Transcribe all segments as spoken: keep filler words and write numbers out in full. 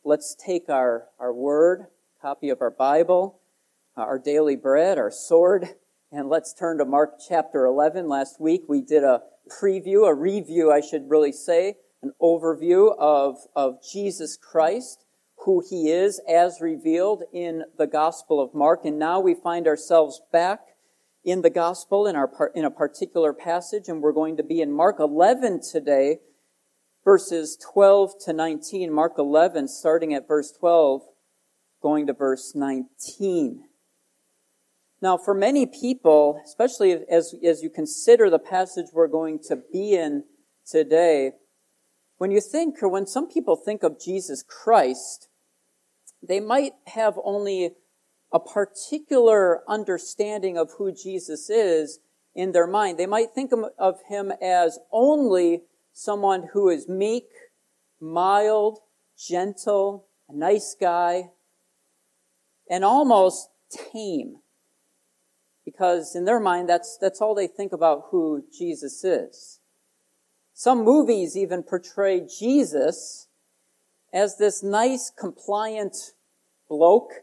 let's take our, our word, copy of our Bible, uh, our daily bread, our sword, and let's turn to Mark chapter eleven. Last week we did a preview, a review, I should really say, an overview of, of Jesus Christ, who he is as revealed in the Gospel of Mark. And now we find ourselves back in the Gospel in, our, in a particular passage, and we're going to be in Mark eleven today, verses twelve to nineteen. Mark eleven, starting at verse twelve, going to verse nineteen. Now, for many people, especially as, as you consider the passage we're going to be in today, when you think, or when some people think of Jesus Christ, they might have only a particular understanding of who Jesus is in their mind. They might think of him as only someone who is meek, mild, gentle, a nice guy, and almost tame. Because in their mind, that's, that's all they think about who Jesus is. Some movies even portray Jesus as this nice, compliant bloke,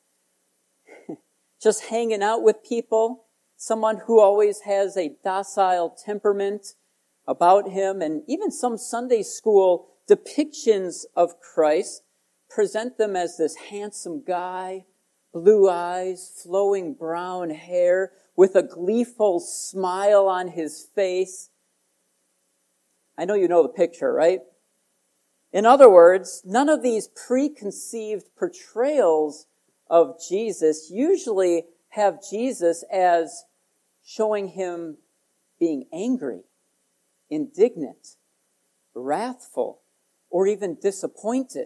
just hanging out with people, someone who always has a docile temperament about him. And even some Sunday school depictions of Christ present them as this handsome guy, blue eyes, flowing brown hair, with a gleeful smile on his face. I know you know the picture, right? In other words, none of these preconceived portrayals of Jesus usually have Jesus as showing him being angry, indignant, wrathful, or even disappointed.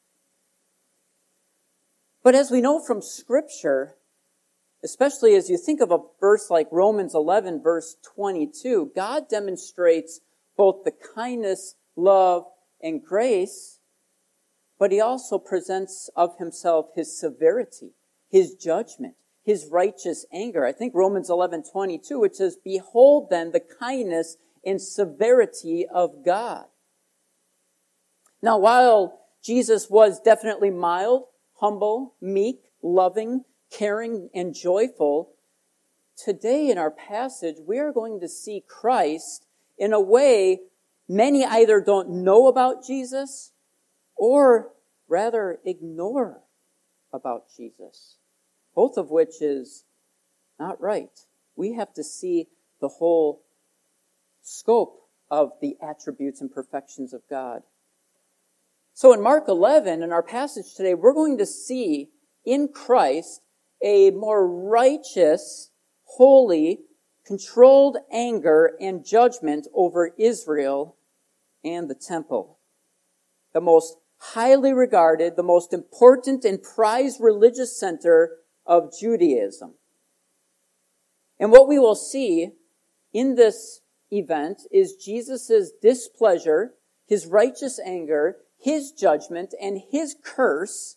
But as we know from Scripture, especially as you think of a verse like Romans eleven, verse twenty-two, God demonstrates both the kindness, love, and grace, but he also presents of himself his severity, his judgment, his righteous anger. I think Romans eleven twenty-two, which says, "Behold then the kindness and severity of God." Now, while Jesus was definitely mild, humble, meek, loving, caring, and joyful, today in our passage, we are going to see Christ in a way many either don't know about Jesus or rather ignore about Jesus, both of which is not right. We have to see the whole scope of the attributes and perfections of God. So in Mark eleven, in our passage today, we're going to see in Christ a more righteous, holy, controlled anger and judgment over Israel and the temple. The most highly regarded, the most important and prized religious center of Judaism. And what we will see in this event is Jesus' displeasure, his righteous anger, his judgment, and his curse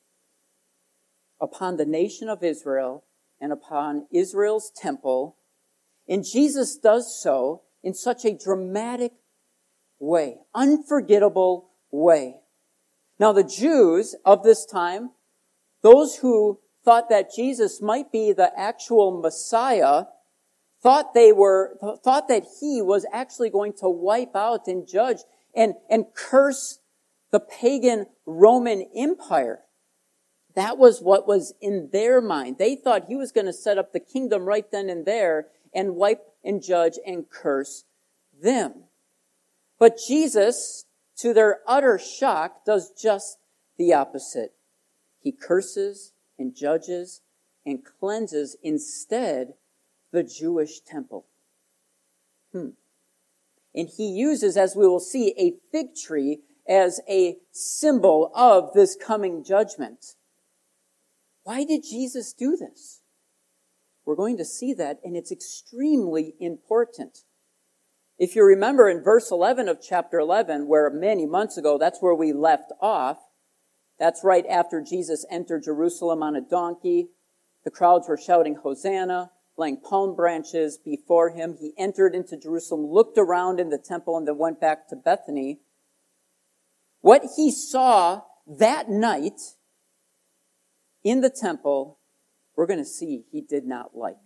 upon the nation of Israel and upon Israel's temple. And Jesus does so in such a dramatic way, unforgettable way. Now, the Jews of this time, those who thought that Jesus might be the actual Messiah, thought they were, thought that he was actually going to wipe out and judge and, and curse the pagan Roman Empire. That was what was in their mind. They thought he was going to set up the kingdom right then and there and wipe and judge and curse them. But Jesus, to their utter shock, does just the opposite. He curses and judges and cleanses instead the Jewish temple. Hmm. And he uses, as we will see, a fig tree as a symbol of this coming judgment. Why did Jesus do this? We're going to see that, and it's extremely important. If you remember in verse eleven of chapter eleven, where many months ago, that's where we left off, that's right after Jesus entered Jerusalem on a donkey. The crowds were shouting, "Hosanna," laying palm branches before him. He entered into Jerusalem, looked around in the temple, and then went back to Bethany. What he saw that night in the temple, we're going to see he did not like.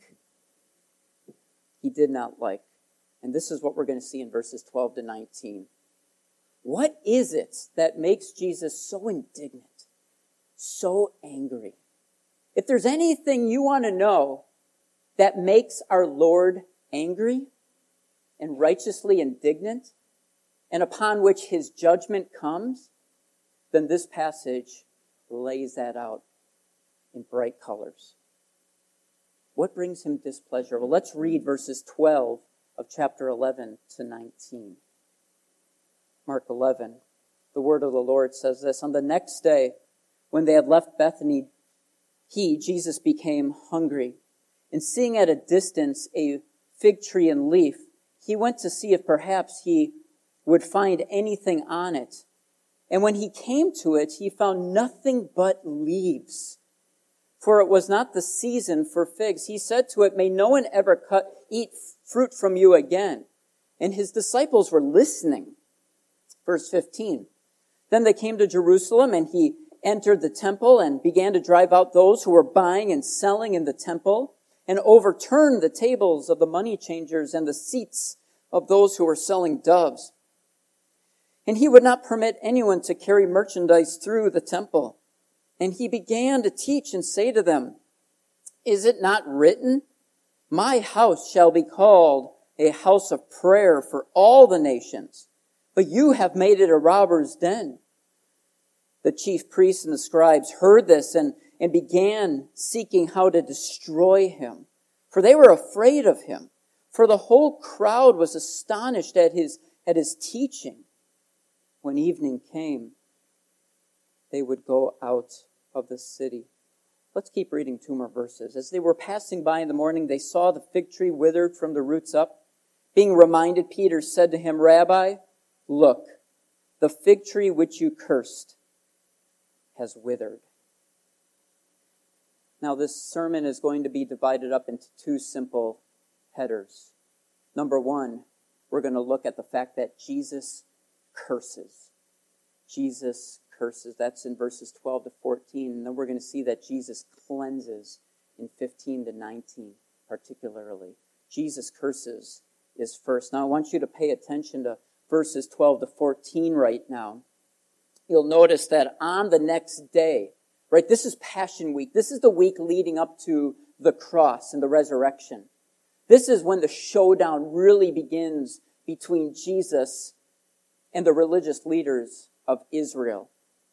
He did not like. And this is what we're going to see in verses twelve to nineteen. What is it that makes Jesus so indignant, so angry? If there's anything you want to know that makes our Lord angry and righteously indignant, and upon which his judgment comes, then this passage lays that out in bright colors. What brings him displeasure? Well, let's read verses twelve of chapter eleven to nineteen. Mark eleven, the word of the Lord says this: On the next day, when they had left Bethany, he, Jesus, became hungry. And seeing at a distance a fig tree and leaf, he went to see if perhaps he would find anything on it. And when he came to it, he found nothing but leaves, for it was not the season for figs. He said to it, May no one ever cut, eat fruit from you again. And his disciples were listening. Verse fifteen, Then they came to Jerusalem, and he entered the temple and began to drive out those who were buying and selling in the temple, and overturned the tables of the money changers and the seats of those who were selling doves. And he would not permit anyone to carry merchandise through the temple. And he began to teach and say to them, Is it not written, My house shall be called a house of prayer for all the nations, but you have made it a robber's den? The chief priests and the scribes heard this and, and began seeking how to destroy him, for they were afraid of him. For the whole crowd was astonished at his, at his teaching. When evening came, they would go out of the city. Let's keep reading two more verses. As they were passing by in the morning, they saw the fig tree withered from the roots up. Being reminded, Peter said to him, Rabbi, look, the fig tree which you cursed has withered. Now, this sermon is going to be divided up into two simple headers. Number one, we're going to look at the fact that Jesus curses. Jesus curses. That's in verses twelve to fourteen. And then we're going to see that Jesus cleanses in fifteen to nineteen, particularly. Jesus curses is first. Now, I want you to pay attention to verses twelve to fourteen right now. You'll notice that on the next day, right, this is Passion Week. This is the week leading up to the cross and the resurrection. This is when the showdown really begins between Jesus and the religious leaders of Israel.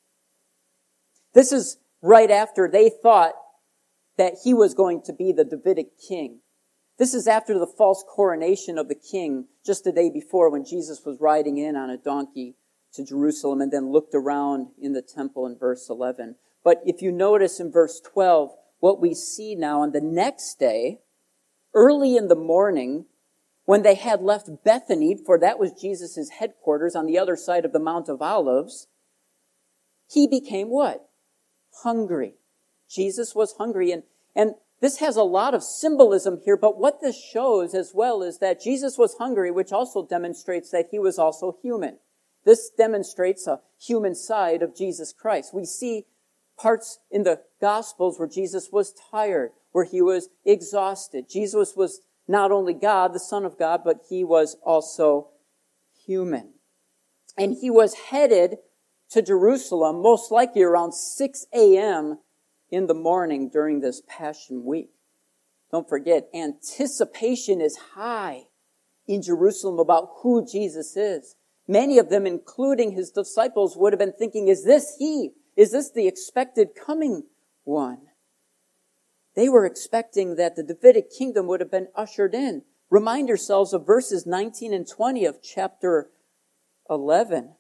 This is right after they thought that he was going to be the Davidic king. This is after the false coronation of the king just the day before, when Jesus was riding in on a donkey to Jerusalem and then looked around in the temple in verse eleven. But if you notice in verse twelve, what we see now on the next day, early in the morning, when they had left Bethany, for that was Jesus' headquarters on the other side of the Mount of Olives, he became what? Hungry. Jesus was hungry. And, and this has a lot of symbolism here, but what this shows as well is that Jesus was hungry, which also demonstrates that he was also human. This demonstrates a human side of Jesus Christ. We see parts in the Gospels where Jesus was tired, where he was exhausted. Jesus was not only God, the Son of God, but he was also human. And he was headed to Jerusalem, most likely around six a.m. in the morning during this Passion Week. Don't forget, anticipation is high in Jerusalem about who Jesus is. Many of them, including his disciples, would have been thinking, is this he? Is this the expected coming one? They were expecting that the Davidic kingdom would have been ushered in. Remind yourselves of verses nineteen and twenty of chapter eleven.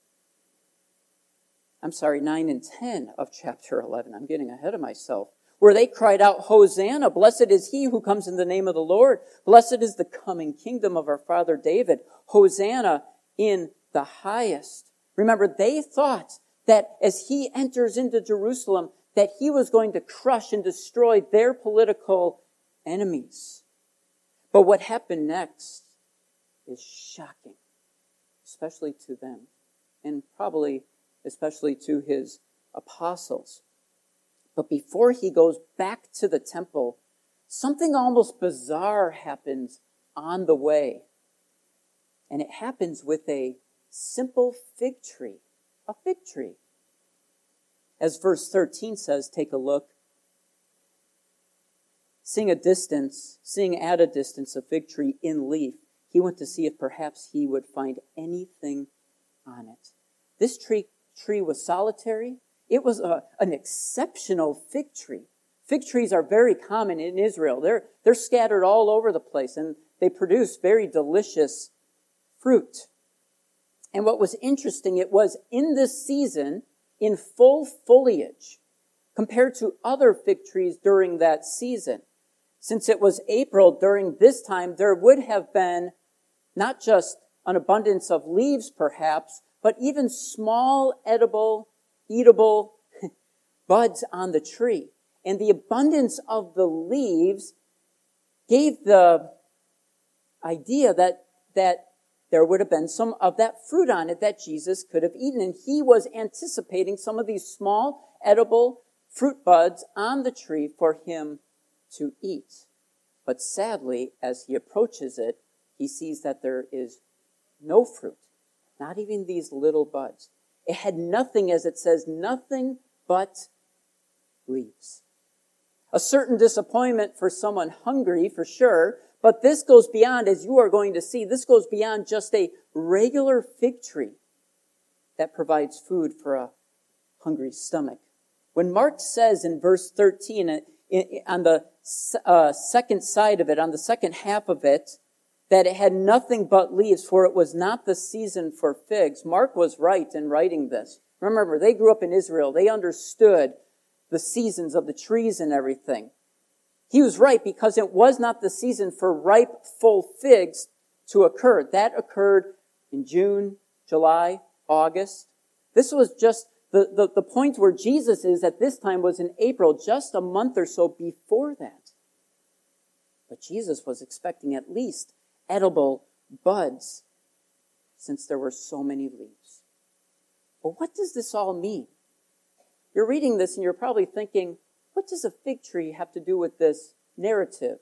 I'm sorry, nine and ten of chapter eleven. I'm getting ahead of myself. Where they cried out, Hosanna, blessed is he who comes in the name of the Lord. Blessed is the coming kingdom of our father David. Hosanna in the highest. Remember, they thought that as he enters into Jerusalem, that he was going to crush and destroy their political enemies. But what happened next is shocking, especially to them, and probably especially to his apostles. But before he goes back to the temple, something almost bizarre happens on the way. And it happens with a simple fig tree. A fig tree. As verse thirteen says, take a look. Seeing a distance, seeing at a distance a fig tree in leaf, he went to see if perhaps he would find anything on it. This tree, tree was solitary. It was a, an exceptional fig tree. Fig trees are very common in Israel. They're, they're scattered all over the place, and they produce very delicious fruit. And what was interesting, it was in this season, in full foliage, compared to other fig trees during that season. Since it was April, during this time, there would have been not just an abundance of leaves, perhaps, but even small, edible, eatable buds on the tree. And the abundance of the leaves gave the idea that, that there would have been some of that fruit on it that Jesus could have eaten. And he was anticipating some of these small, edible fruit buds on the tree for him to eat. But sadly, as he approaches it, he sees that there is no fruit, not even these little buds. It had nothing, as it says, nothing but leaves. A certain disappointment for someone hungry, for sure, but this goes beyond, as you are going to see, this goes beyond just a regular fig tree that provides food for a hungry stomach. When Mark says in verse thirteen, on the uh, second side of it, on the second half of it, that it had nothing but leaves, for it was not the season for figs. Mark was right in writing this. Remember, they grew up in Israel. They understood the seasons of the trees and everything. He was right because it was not the season for ripe, full figs to occur. That occurred in June, July, August. This was just the, the, the point where Jesus is at this time was in April, just a month or so before that. But Jesus was expecting at least edible buds, since there were so many leaves. But what does this all mean? You're reading this and you're probably thinking, what does a fig tree have to do with this narrative?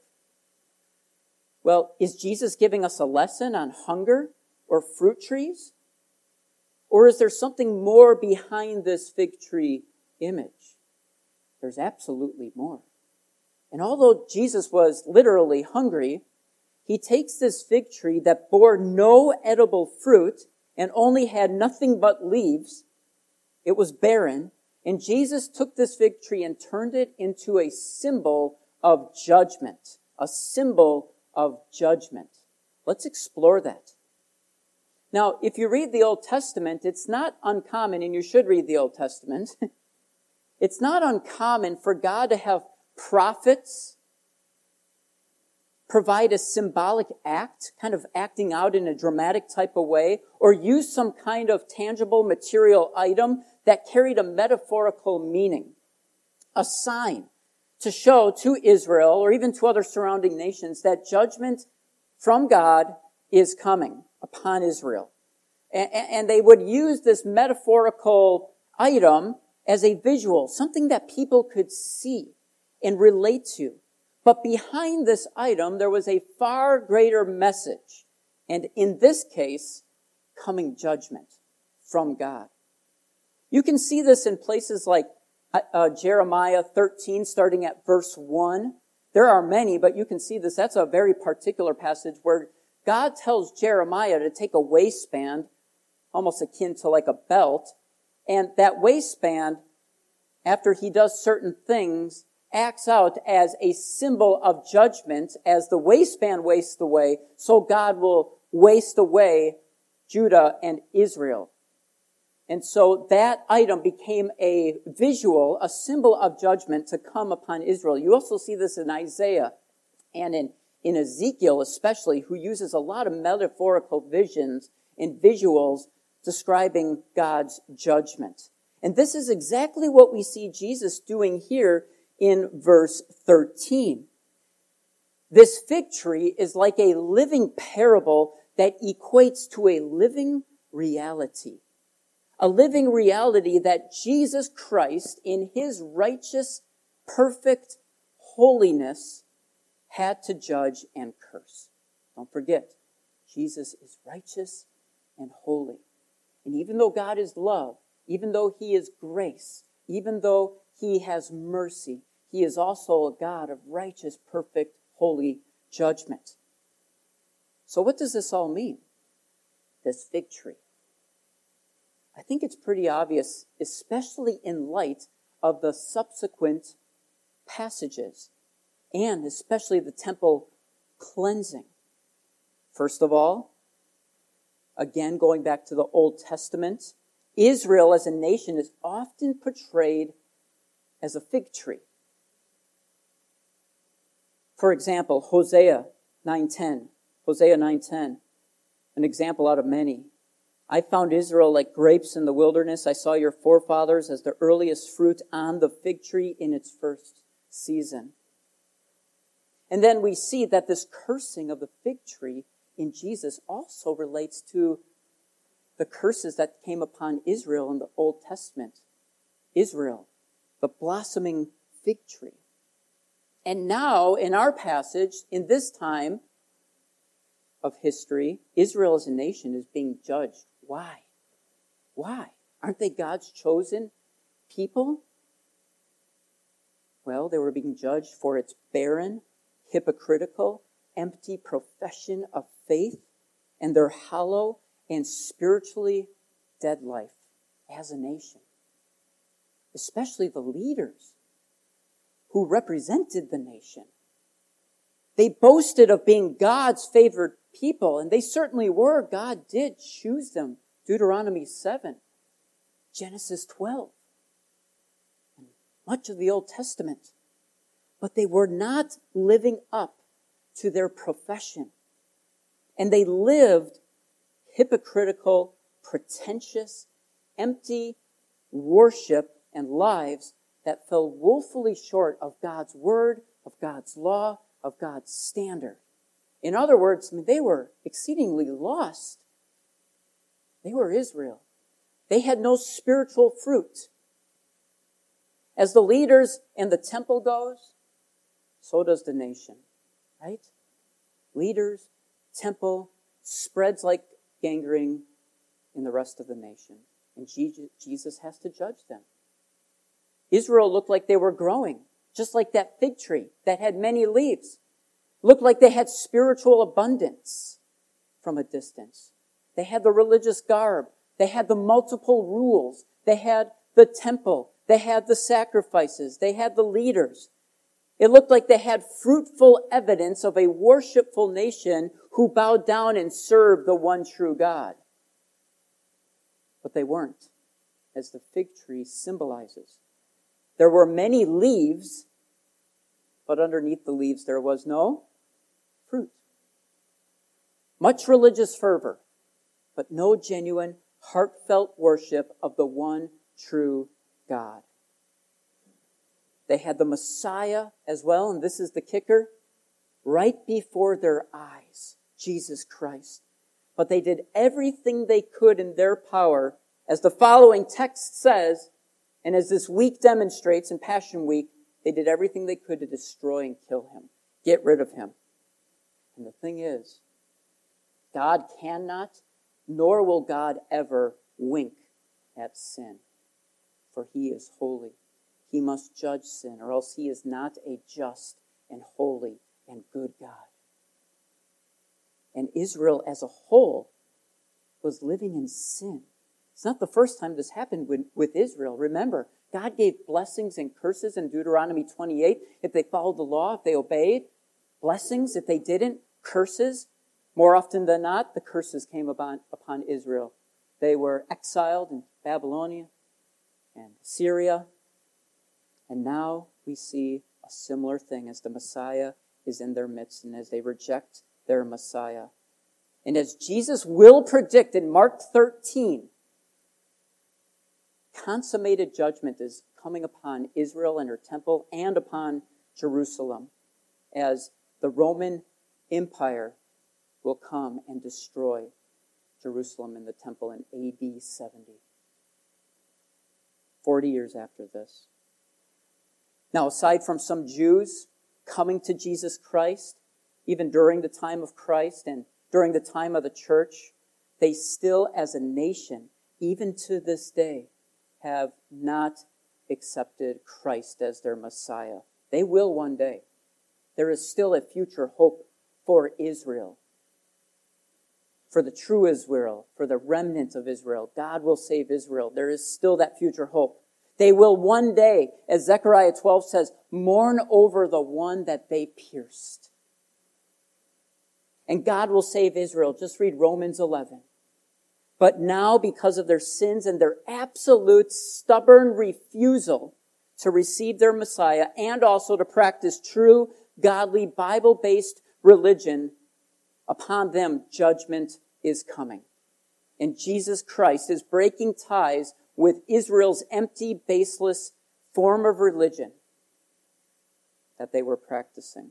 Well, is Jesus giving us a lesson on hunger or fruit trees? Or is there something more behind this fig tree image? There's absolutely more. And although Jesus was literally hungry, he takes this fig tree that bore no edible fruit and only had nothing but leaves. It was barren. And Jesus took this fig tree and turned it into a symbol of judgment. A symbol of judgment. Let's explore that. Now, if you read the Old Testament, it's not uncommon, and you should read the Old Testament. It's not uncommon for God to have prophets provide a symbolic act, kind of acting out in a dramatic type of way, or use some kind of tangible material item that carried a metaphorical meaning, a sign to show to Israel or even to other surrounding nations that judgment from God is coming upon Israel. And they would use this metaphorical item as a visual, something that people could see and relate to. But behind this item, there was a far greater message. And in this case, coming judgment from God. You can see this in places like uh, Jeremiah thirteen, starting at verse one. There are many, but you can see this. That's a very particular passage where God tells Jeremiah to take a waistband, almost akin to like a belt, and that waistband, after he does certain things, acts out as a symbol of judgment. As the waistband wastes away, so God will waste away Judah and Israel. And so that item became a visual, a symbol of judgment to come upon Israel. You also see this in Isaiah and in, in Ezekiel especially, who uses a lot of metaphorical visions and visuals describing God's judgment. And this is exactly what we see Jesus doing here in verse thirteen. This fig tree is like a living parable that equates to a living reality. a living reality that Jesus Christ, in his righteous, perfect holiness, had to judge and curse. Don't forget, Jesus is righteous and holy. And even though God is love, even though he is grace, even though he has mercy, he is also a God of righteous, perfect, holy judgment. So what does this all mean? This fig tree. I think it's pretty obvious, especially in light of the subsequent passages, and especially the temple cleansing. First of all, again, going back to the Old Testament, Israel as a nation is often portrayed as a fig tree. For example, Hosea nine ten. Hosea nine ten, an example out of many. I found Israel like grapes in the wilderness. I saw your forefathers as the earliest fruit on the fig tree in its first season. And then we see that this cursing of the fig tree in Jesus also relates to the curses that came upon Israel in the Old Testament. Israel, the blossoming fig tree. And now, in our passage, in this time of history, Israel as a nation is being judged. Why? Why? Aren't they God's chosen people? Well, they were being judged for its barren, hypocritical, empty profession of faith and their hollow and spiritually dead life as a nation. Especially the leaders who represented the nation. They boasted of being God's favored people, and they certainly were. God did choose them. Deuteronomy seven, Genesis twelve, and much of the Old Testament. But they were not living up to their profession. And they lived hypocritical, pretentious, empty worship and lives that fell woefully short of God's word, of God's law, of God's standard. In other words, I mean, they were exceedingly lost. They were Israel. They had no spiritual fruit. As the leaders and the temple goes, so does the nation, right? Leaders, temple, spreads like gangrene in the rest of the nation. And Jesus has to judge them. Israel looked like they were growing, just like that fig tree that had many leaves. Looked like they had spiritual abundance from a distance. They had the religious garb. They had the multiple rules. They had the temple. They had the sacrifices. They had the leaders. It looked like they had fruitful evidence of a worshipful nation who bowed down and served the one true God. But they weren't, as the fig tree symbolizes. There were many leaves, but underneath the leaves there was no fruit. Much religious fervor, but no genuine, heartfelt worship of the one true God. They had the Messiah as well, and this is the kicker, right before their eyes, Jesus Christ. But they did everything they could in their power, as the following text says, and as this week demonstrates in Passion Week, they did everything they could to destroy and kill him, get rid of him. And the thing is, God cannot, nor will God ever wink at sin, for he is holy. He must judge sin, or else he is not a just and holy and good God. And Israel as a whole was living in sin. It's not the first time this happened with, with Israel. Remember, God gave blessings and curses in Deuteronomy twenty-eight if they followed the law, if they obeyed. Blessings if they didn't. Curses. More often than not, the curses came upon, upon Israel. They were exiled in Babylonia and Syria. And now we see a similar thing as the Messiah is in their midst and as they reject their Messiah. And as Jesus will predict in Mark thirteen, consummated judgment is coming upon Israel and her temple and upon Jerusalem as the Roman Empire will come and destroy Jerusalem and the temple in A D seventy. forty years after this. Now, aside from some Jews coming to Jesus Christ, even during the time of Christ and during the time of the church, they still, as a nation, even to this day, have not accepted Christ as their Messiah. They will one day. There is still a future hope for Israel. For the true Israel, for the remnant of Israel. God will save Israel. There is still that future hope. They will one day, as Zechariah twelve says, mourn over the one that they pierced. And God will save Israel. Just read Romans eleven. But now, because of their sins and their absolute stubborn refusal to receive their Messiah and also to practice true, godly, Bible-based religion, upon them judgment is coming. And Jesus Christ is breaking ties with Israel's empty, baseless form of religion that they were practicing.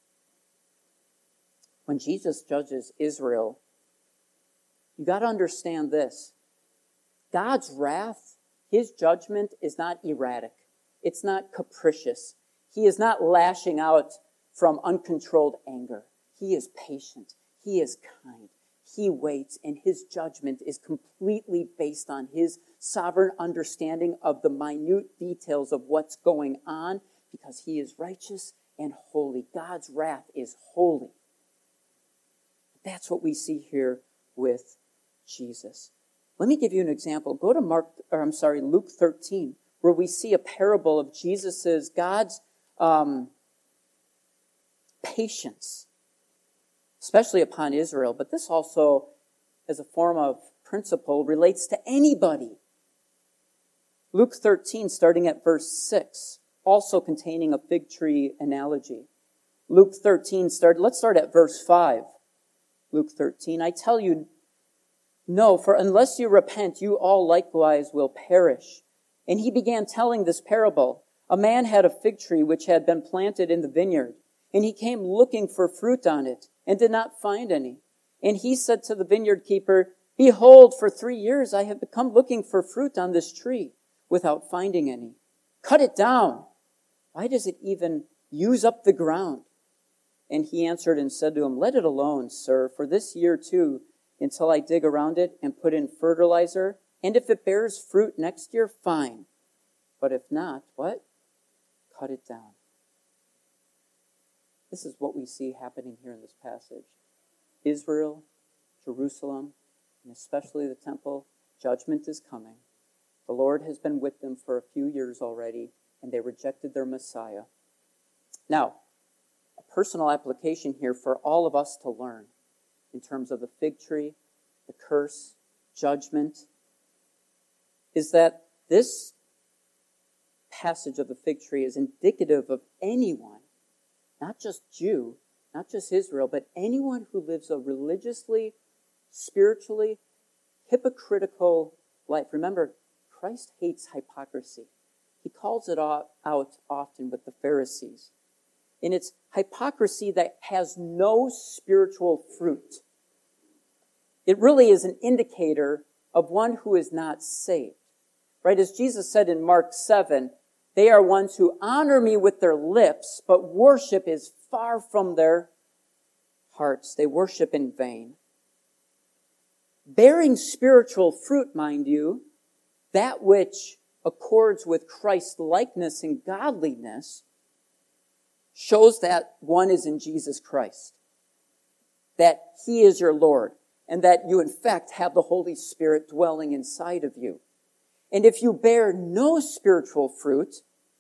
When Jesus judges Israel, you got to understand this. God's wrath, his judgment is not erratic. It's not capricious. He is not lashing out from uncontrolled anger. He is patient. He is kind. He waits, and his judgment is completely based on his sovereign understanding of the minute details of what's going on, because he is righteous and holy. God's wrath is holy. That's what we see here with Jesus. Let me give you an example. Go to Mark, or I'm sorry, Luke thirteen, where we see a parable of Jesus's, God's um, patience, especially upon Israel. But this also, as a form of principle, relates to anybody. Luke thirteen, starting at verse six, also containing a fig tree analogy. Luke thirteen, start, let's start at verse five. Luke thirteen, I tell you, no, for unless you repent, you all likewise will perish. And he began telling this parable. A man had a fig tree which had been planted in the vineyard, and he came looking for fruit on it, and did not find any. And he said to the vineyard keeper, behold, for three years I have come looking for fruit on this tree, without finding any. Cut it down. Why does it even use up the ground? And he answered and said to him, let it alone, sir, for this year too, until I dig around it and put in fertilizer. And if it bears fruit next year, fine. But if not, what? Cut it down. This is what we see happening here in this passage. Israel, Jerusalem, and especially the temple, judgment is coming. The Lord has been with them for a few years already, and they rejected their Messiah. Now, a personal application here for all of us to learn in terms of the fig tree, the curse, judgment, is that this passage of the fig tree is indicative of anyone, not just Jew, not just Israel, but anyone who lives a religiously, spiritually, hypocritical life. Remember, Christ hates hypocrisy. He calls it out often with the Pharisees. And it's hypocrisy that has no spiritual fruit. It really is an indicator of one who is not saved. Right? As Jesus said in Mark seven, they are ones who honor me with their lips, but worship is far from their hearts. They worship in vain. Bearing spiritual fruit, mind you, that which accords with Christ's likeness and godliness, shows that one is in Jesus Christ, that he is your Lord, and that you in fact have the Holy Spirit dwelling inside of you. And if you bear no spiritual fruit,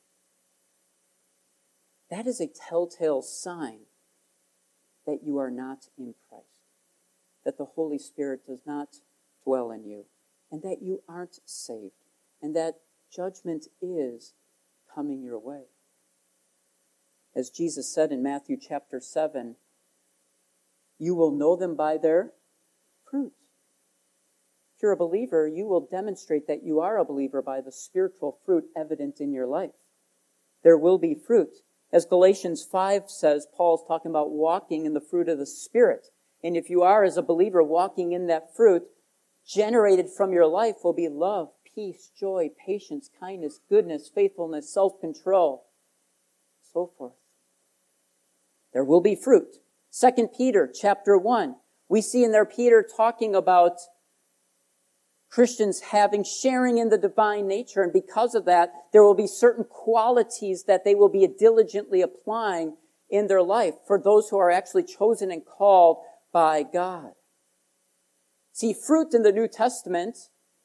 that is a telltale sign that you are not in Christ, that the Holy Spirit does not dwell in you, and that you aren't saved, and that judgment is coming your way. As Jesus said in Matthew chapter seven, you will know them by their fruit. If you're a believer, you will demonstrate that you are a believer by the spiritual fruit evident in your life. There will be fruit. As Galatians five says, Paul's talking about walking in the fruit of the Spirit. And if you are, as a believer, walking in that fruit, generated from your life will be love, peace, joy, patience, kindness, goodness, faithfulness, self-control, so forth. There will be fruit. Second Peter chapter one. We see in there Peter talking about Christians having, sharing in the divine nature, and because of that, there will be certain qualities that they will be diligently applying in their life for those who are actually chosen and called by God. See, fruit in the New Testament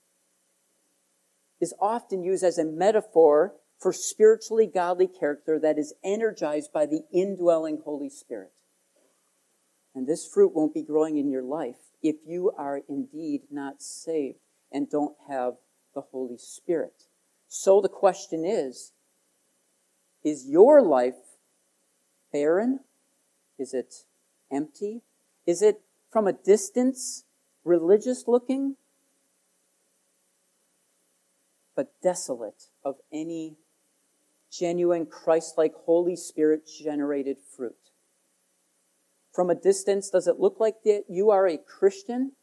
is often used as a metaphor for spiritually godly character that is energized by the indwelling Holy Spirit. And this fruit won't be growing in your life if you are indeed not saved and don't have the Holy Spirit. So the question is, is your life barren? Is it empty? Is it from a distance religious looking, but desolate of any genuine Christ-like Holy Spirit generated fruit? From a distance, does it look like that you are a Christian?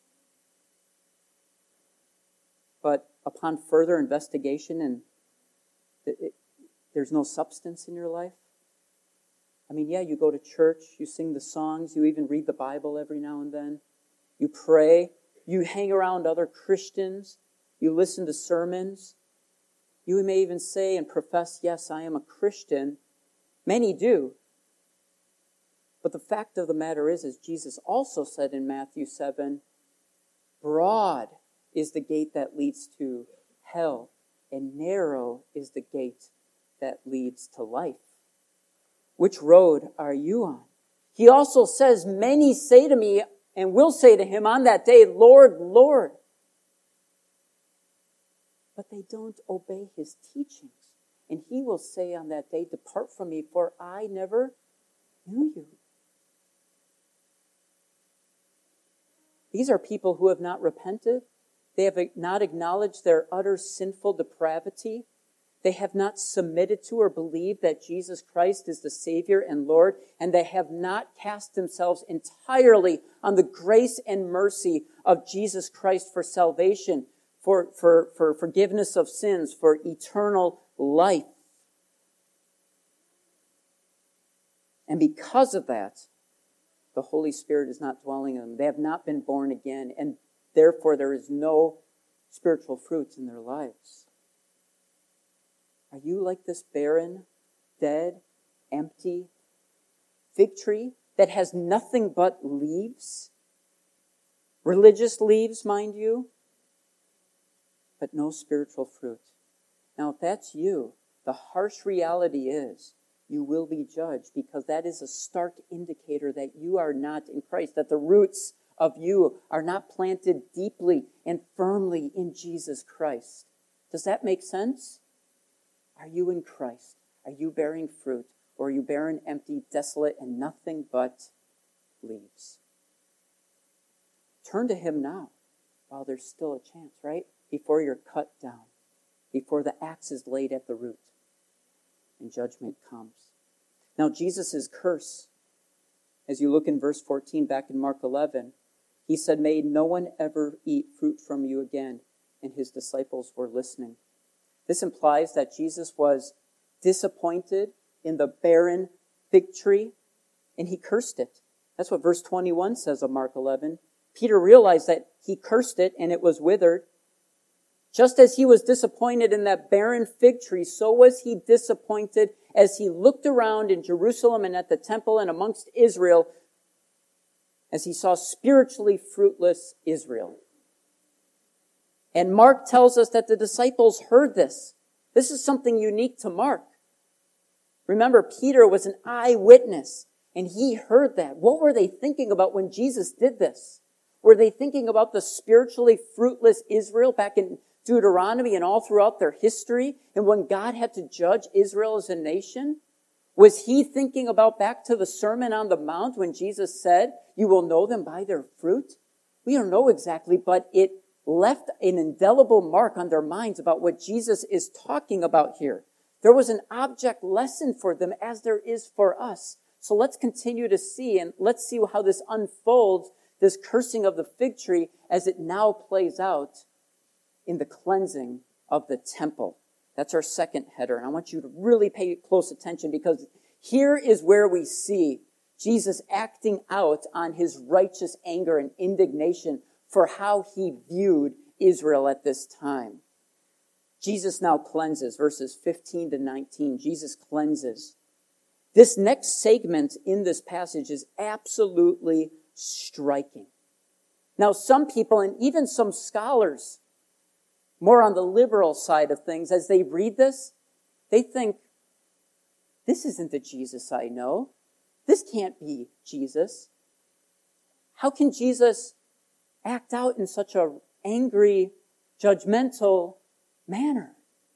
But upon further investigation, and it, it, there's no substance in your life? I mean, yeah, you go to church, you sing the songs, you even read the Bible every now and then. You pray, you hang around other Christians, you listen to sermons. You may even say and profess, yes, I am a Christian. Many do. But the fact of the matter is, as Jesus also said in Matthew seven, broad is the gate that leads to hell, and narrow is the gate that leads to life. Which road are you on? He also says, many say to me, and will say to him on that day, Lord, Lord. But they don't obey his teachings. And he will say on that day, depart from me, for I never knew you. These are people who have not repented. They have not acknowledged their utter sinful depravity. They have not submitted to or believed that Jesus Christ is the Savior and Lord, and they have not cast themselves entirely on the grace and mercy of Jesus Christ for salvation, for, for, for forgiveness of sins, for eternal life. And because of that, the Holy Spirit is not dwelling in them. They have not been born again, and therefore there is no spiritual fruits in their lives. Are you like this barren, dead, empty fig tree that has nothing but leaves? Religious leaves, mind you, but no spiritual fruit. Now, if that's you, the harsh reality is you will be judged, because that is a stark indicator that you are not in Christ, that the roots of you are not planted deeply and firmly in Jesus Christ. Does that make sense? Are you in Christ? Are you bearing fruit? Or are you barren, empty, desolate, and nothing but leaves? Turn to him now while there's still a chance, right? Before you're cut down, before the axe is laid at the root and judgment comes. Now, Jesus' curse, as you look in verse fourteen back in Mark eleven, he said, may no one ever eat fruit from you again. And his disciples were listening. This implies that Jesus was disappointed in the barren fig tree, and he cursed it. That's what verse twenty-one says of Mark eleven. Peter realized that he cursed it and it was withered. Just as he was disappointed in that barren fig tree, so was he disappointed as he looked around in Jerusalem and at the temple and amongst Israel, as he saw spiritually fruitless Israel. And Mark tells us that the disciples heard this. This is something unique to Mark. Remember, Peter was an eyewitness, and he heard that. What were they thinking about when Jesus did this? Were they thinking about the spiritually fruitless Israel back in Deuteronomy and all throughout their history, and when God had to judge Israel as a nation? Was he thinking about back to the Sermon on the Mount when Jesus said, you will know them by their fruit? We don't know exactly, but it left an indelible mark on their minds about what Jesus is talking about here. There was an object lesson for them as there is for us. So let's continue to see, and let's see how this unfolds, this cursing of the fig tree, as it now plays out in the cleansing of the temple. That's our second header. And I want you to really pay close attention, because here is where we see Jesus acting out on his righteous anger and indignation for how he viewed Israel at this time. Jesus now cleanses, verses fifteen to nineteen. Jesus cleanses. This next segment in this passage is absolutely striking. Now, some people, and even some scholars, more on the liberal side of things, as they read this, they think, this isn't the Jesus I know. This can't be Jesus. How can Jesus act out in such an angry, judgmental manner?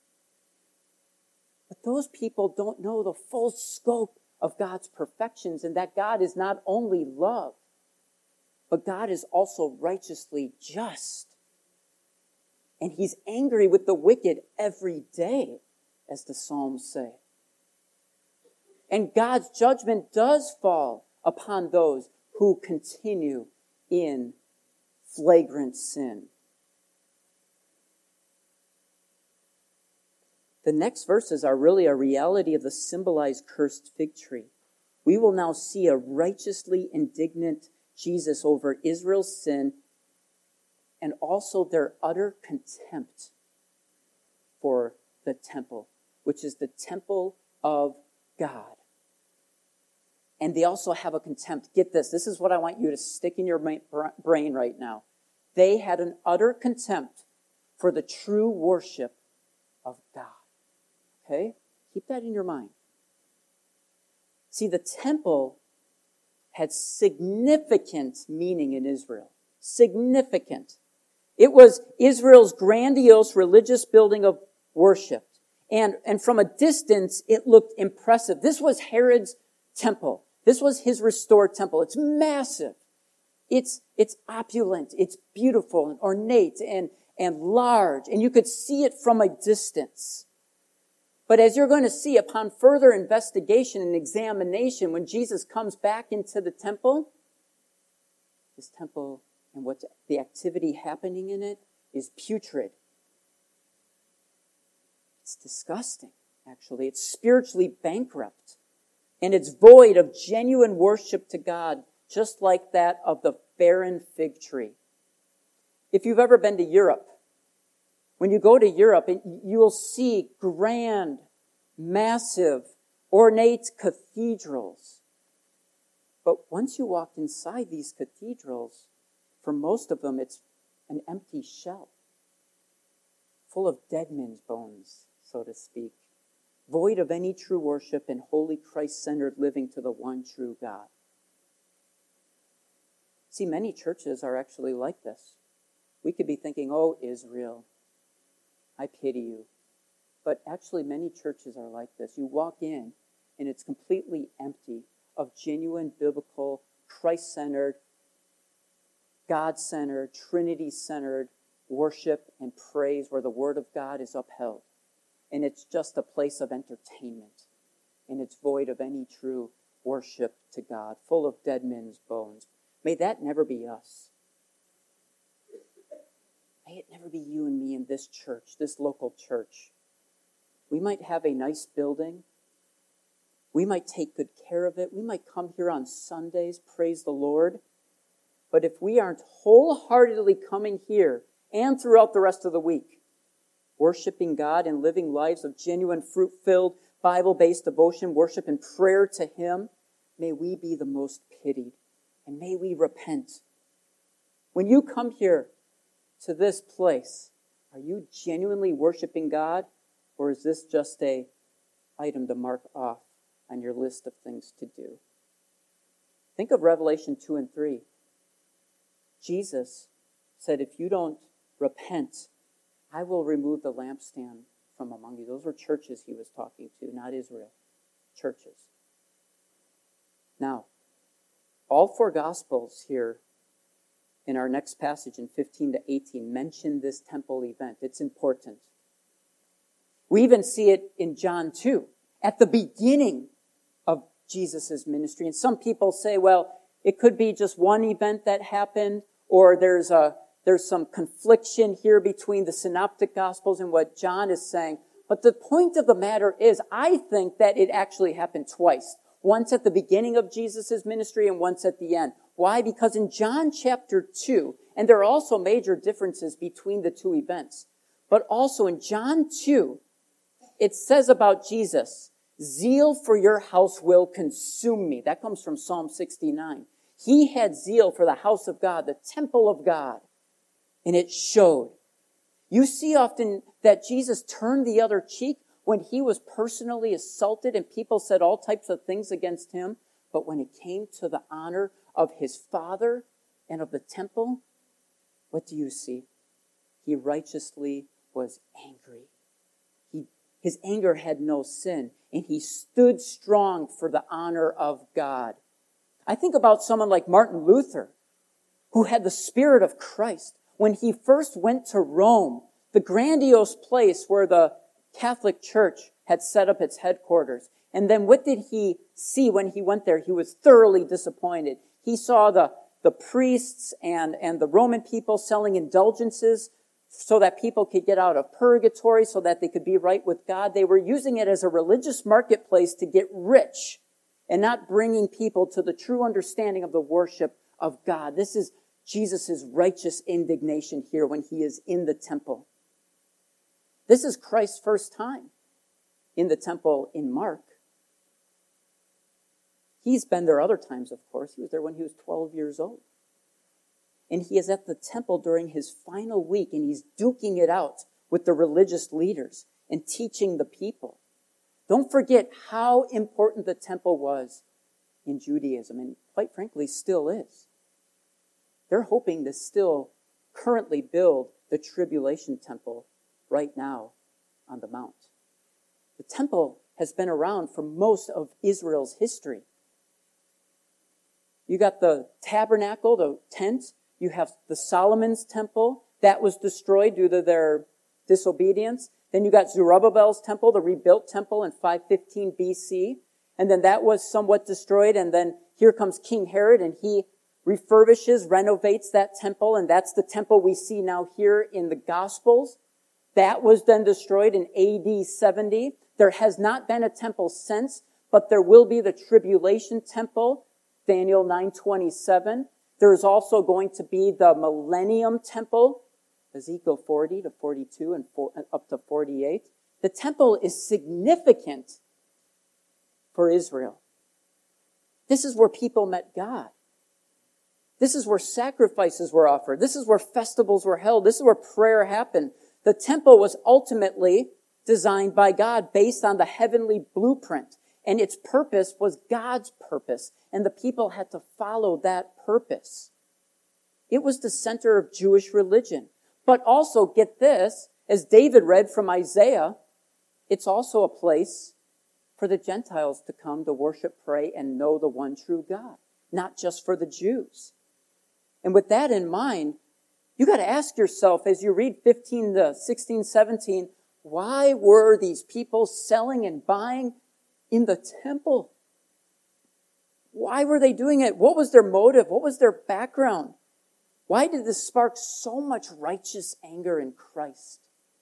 But those people don't know the full scope of God's perfections, and that God is not only love, but God is also righteously just. And he's angry with the wicked every day, as the Psalms say. And God's judgment does fall upon those who continue in flagrant sin. The next verses are really a reality of the symbolized cursed fig tree. We will now see a righteously indignant Jesus over Israel's sin and also their utter contempt for the temple, which is the temple of God. And they also have a contempt. Get this. This is what I want you to stick in your brain right now. They had an utter contempt for the true worship of God. Okay? Keep that in your mind. See, the temple had significant meaning in Israel. Significant. It was Israel's grandiose religious building of worship. And, and from a distance, it looked impressive. This was Herod's temple. This was his restored temple. It's massive. It's, it's opulent. It's beautiful and ornate and, and large. And you could see it from a distance. But as you're going to see, upon further investigation and examination, when Jesus comes back into the temple, this temple and what the activity happening in it is putrid. It's disgusting, actually. It's spiritually bankrupt. And it's void of genuine worship to God, just like that of the barren fig tree. If you've ever been to Europe, when you go to Europe, you will see grand, massive, ornate cathedrals. But once you walk inside these cathedrals, for most of them, it's an empty shell, full of dead men's bones, so to speak, void of any true worship and holy Christ-centered living to the one true God. See, many churches are actually like this. We could be thinking, oh, Israel, I pity you. But actually, many churches are like this. You walk in, and it's completely empty of genuine, biblical, Christ-centered, God-centered, Trinity-centered worship and praise where the Word of God is upheld. And it's just a place of entertainment. And it's void of any true worship to God, full of dead men's bones. May that never be us. May it never be you and me in this church, this local church. We might have a nice building. We might take good care of it. We might come here on Sundays, praise the Lord. But if we aren't wholeheartedly coming here and throughout the rest of the week, worshiping God and living lives of genuine, fruit-filled, Bible-based devotion, worship, and prayer to Him, may we be the most pitied. And may we repent. When you come here to this place, are you genuinely worshiping God? Or is this just a item to mark off on your list of things to do? Think of Revelation two and three. Jesus said, if you don't repent, I will remove the lampstand from among you. Those were churches he was talking to, not Israel. Churches. Now, all four Gospels here in our next passage in fifteen to eighteen mention this temple event. It's important. We even see it in John two, at the beginning of Jesus' ministry. And some people say, well, it could be just one event that happened, or there's a there's some confliction here between the synoptic gospels and what John is saying. But the point of the matter is, I think that it actually happened twice. Once at the beginning of Jesus' ministry and once at the end. Why? Because in John chapter two, and there are also major differences between the two events, but also in John two, it says about Jesus, zeal for your house will consume me. That comes from Psalm sixty-nine. He had zeal for the house of God, the temple of God, and it showed. You see often that Jesus turned the other cheek when he was personally assaulted and people said all types of things against him. But when it came to the honor of his Father and of the temple, what do you see? He righteously was angry. He, his anger had no sin, and he stood strong for the honor of God. I think about someone like Martin Luther, who had the Spirit of Christ. When he first went to Rome, the grandiose place where the Catholic Church had set up its headquarters. And then what did he see when he went there? He was thoroughly disappointed. He saw the, the priests and, and the Roman people selling indulgences so that people could get out of purgatory, so that they could be right with God. They were using it as a religious marketplace to get rich and not bringing people to the true understanding of the worship of God. This is Jesus' righteous indignation here when he is in the temple. This is Christ's first time in the temple in Mark. He's been there other times, of course. He was there when he was twelve years old. And he is at the temple during his final week, and he's duking it out with the religious leaders and teaching the people. Don't forget how important the temple was in Judaism, and quite frankly, still is. They're hoping to still currently build the tribulation temple right now on the Mount. The temple has been around for most of Israel's history. You got the tabernacle, the tent. You have the Solomon's temple. That was destroyed due to their disobedience. Then you got Zerubbabel's temple, the rebuilt temple in five fifteen B C. And then that was somewhat destroyed. And then here comes King Herod, and he refurbishes, renovates that temple. And that's the temple we see now here in the Gospels. That was then destroyed in A D seventy. There has not been a temple since, but there will be the tribulation temple, Daniel nine twenty-seven. There is also going to be the millennium temple, Ezekiel forty to forty-two and four, up to forty-eight. The temple is significant for Israel. This is where people met God. This is where sacrifices were offered. This is where festivals were held. This is where prayer happened. The temple was ultimately designed by God based on the heavenly blueprint. And its purpose was God's purpose. And the people had to follow that purpose. It was the center of Jewish religion. But also, get this, as David read from Isaiah, it's also a place for the Gentiles to come to worship, pray, and know the one true God. Not just for the Jews. And with that in mind, you got to ask yourself as you read fifteen to sixteen, seventeen, why were these people selling and buying in the temple? Why were they doing it? What was their motive? What was their background? Why did this spark so much righteous anger in Christ?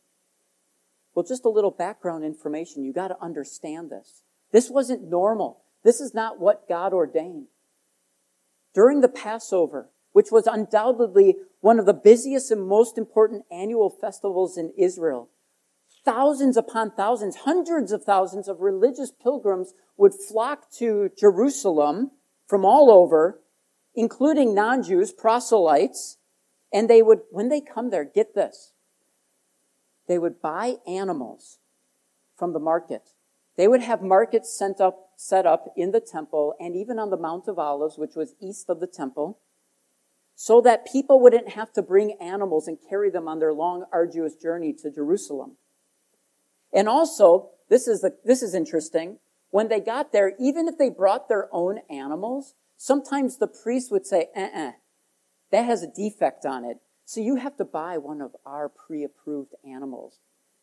Well, just a little background information. You got to understand this. This wasn't normal. This is not what God ordained. During the Passover, which was undoubtedly one of the busiest and most important annual festivals in Israel, thousands upon thousands, hundreds of thousands of religious pilgrims would flock to Jerusalem from all over, including non-Jews, proselytes, and they would, when they come there, get this, they would buy animals from the market. They would have markets sent up, set up in the temple and even on the Mount of Olives, which was east of the temple, so that people wouldn't have to bring animals and carry them on their long, arduous journey to Jerusalem. And also, this is the, this is interesting, when they got there, even if they brought their own animals, sometimes the priest would say, uh-uh, that has a defect on it, so you have to buy one of our pre-approved animals.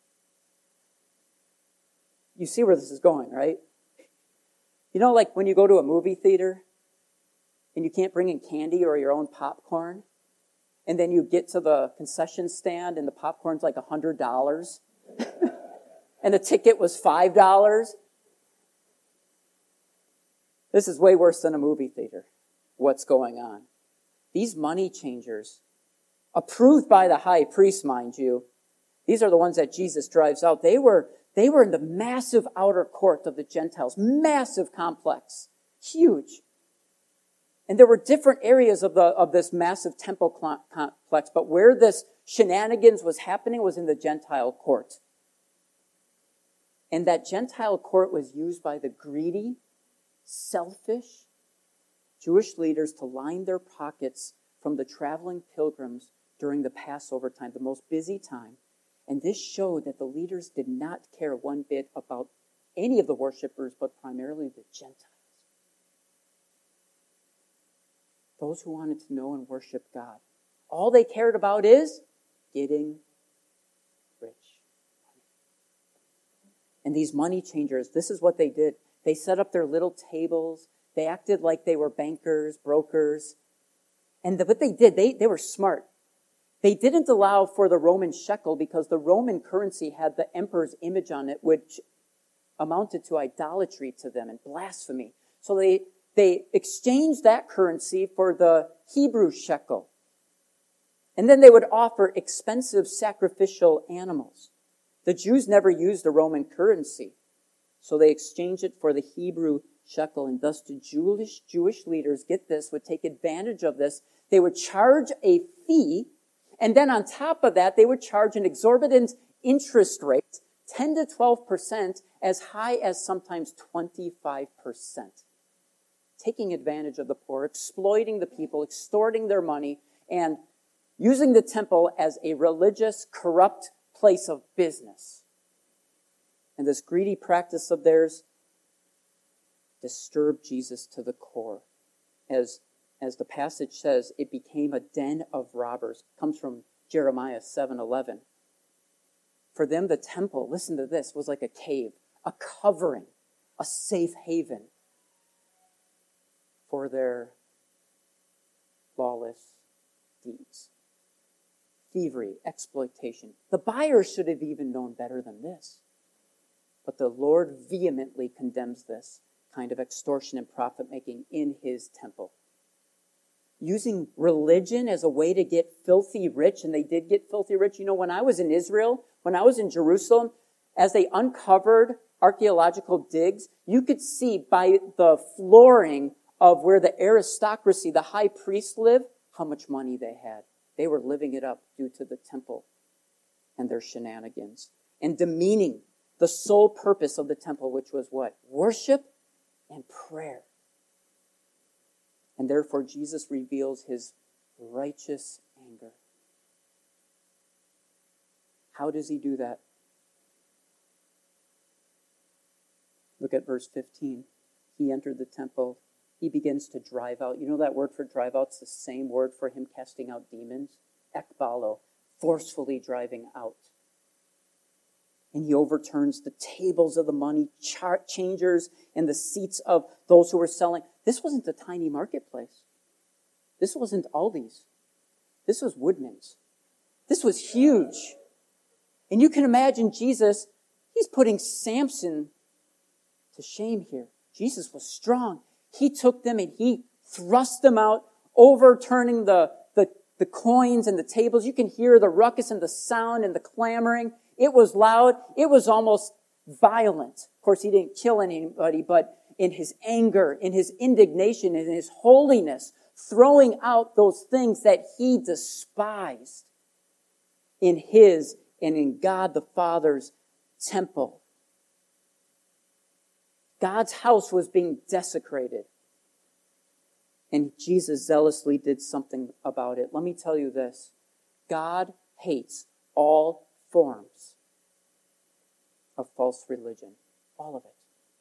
You see where this is going, right? You know, like when you go to a movie theater and you can't bring in candy or your own popcorn, and then you get to the concession stand and the popcorn's like one hundred dollars. And the ticket was five dollars. This is way worse than a movie theater, what's going on. These money changers, approved by the high priest, mind you, these are the ones that Jesus drives out. They were, they were in the massive outer court of the Gentiles, massive complex, huge. And there were different areas of the of this massive temple complex, but where this shenanigans was happening was in the Gentile court. And that Gentile court was used by the greedy, selfish Jewish leaders to line their pockets from the traveling pilgrims during the Passover time, the most busy time. And this showed that the leaders did not care one bit about any of the worshipers, but primarily the Gentiles. Those who wanted to know and worship God. All they cared about is getting rich. And these money changers, this is what they did. They set up their little tables. They acted like they were bankers, brokers. And the, what they did, they, they were smart. They didn't allow for the Roman shekel because the Roman currency had the emperor's image on it, which amounted to idolatry to them and blasphemy. So they, they exchanged that currency for the Hebrew shekel. And then they would offer expensive sacrificial animals. The Jews never used the Roman currency, so they exchanged it for the Hebrew shekel, and thus the Jewish, Jewish leaders, get this, would take advantage of this. They would charge a fee, and then on top of that, they would charge an exorbitant interest rate, ten to twelve percent, as high as sometimes twenty-five percent. Taking advantage of the poor, exploiting the people, extorting their money, and using the temple as a religious, corrupt place of business. And this greedy practice of theirs disturbed Jesus to the core. As, as the passage says, it became a den of robbers. It comes from Jeremiah seven eleven. For them, the temple, listen to this, was like a cave, a covering, a safe haven for their lawless deeds. Thievery, exploitation. The buyers should have even known better than this. But the Lord vehemently condemns this kind of extortion and profit-making in his temple. Using religion as a way to get filthy rich, and they did get filthy rich. You know, when I was in Israel, when I was in Jerusalem, as they uncovered archaeological digs, you could see by the flooring of where the aristocracy, the high priests lived, how much money they had. They were living it up due to the temple and their shenanigans and demeaning the sole purpose of the temple, which was what? Worship and prayer. And therefore, Jesus reveals his righteous anger. How does he do that? Look at verse fifteen. He entered the temple. He begins to drive out. You know that word for drive out? It's the same word for him casting out demons. Ekbalo, forcefully driving out. And he overturns the tables of the money char- changers and the seats of those who were selling. This wasn't a tiny marketplace. This wasn't Aldi's. This was Woodman's. This was huge. And you can imagine Jesus, he's putting Samson to shame here. Jesus was strong. He took them and he thrust them out, overturning the, the, the coins and the tables. You can hear the ruckus and the sound and the clamoring. It was loud. It was almost violent. Of course, he didn't kill anybody, but in his anger, in his indignation, in his holiness, throwing out those things that he despised in his and in God the Father's temple. God's house was being desecrated. And Jesus zealously did something about it. Let me tell you this. God hates all forms of false religion. All of it.